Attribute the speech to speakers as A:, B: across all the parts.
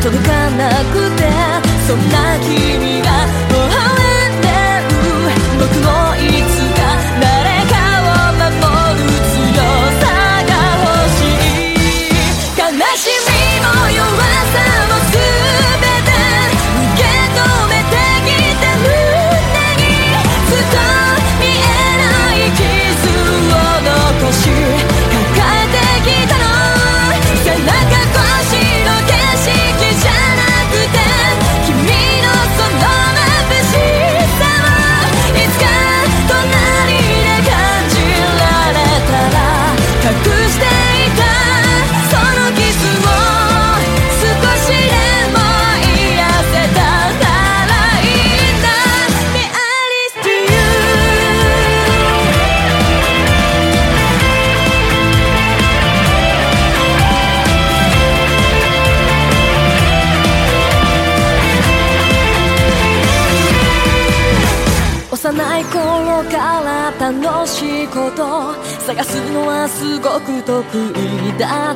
A: 届かなくて、そんな君が微笑んでる。僕もいつか誰かを守る強さが欲しい。悲しみも弱さも全て受け止めてきて、胸にずっと見えない傷を残し抱えてきたの。背中越しの景色じゃなくて、君のその眩しさをいつか隣で感じられたら、隠していたその傷を少しでも癒せたならいいんだ。 Me I listen to you。 幼い頃から楽しいこと探すのはすごく得意だった。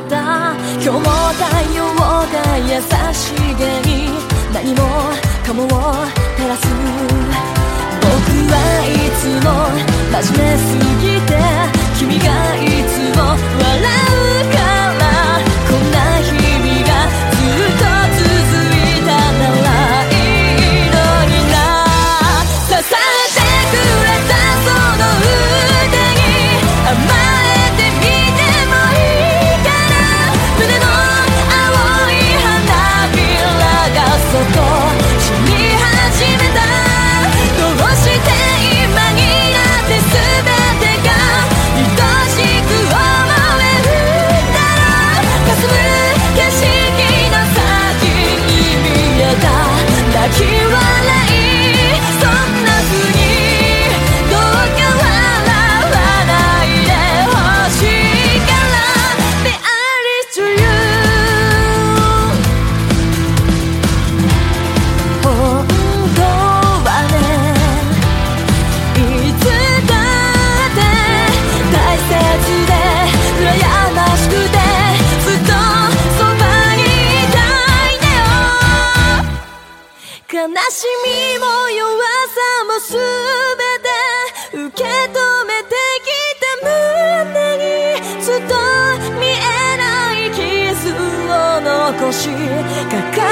A: 今日も太陽が優しげに何もかもを照らす。僕はいつも真面目すぎて、君がいつも笑うから、こんな日々がずっと続いたならいいのにな。支えてくれたその腕に甘えてみてもいいかな。胸の青い花びらがそっと散り始めた。どうして今になって全てが愛しく思えるんだろう。霞む景色の先に見えた泣き笑い、そんな風にどうか笑わないでほしいから。 Be honest to you。 本当はね、いつだって大切で羨ましくて、ずっとそばにいたいんだよ。悲しみも弱さもすべて受け止めてきて、胸にずっと見えない傷を残し抱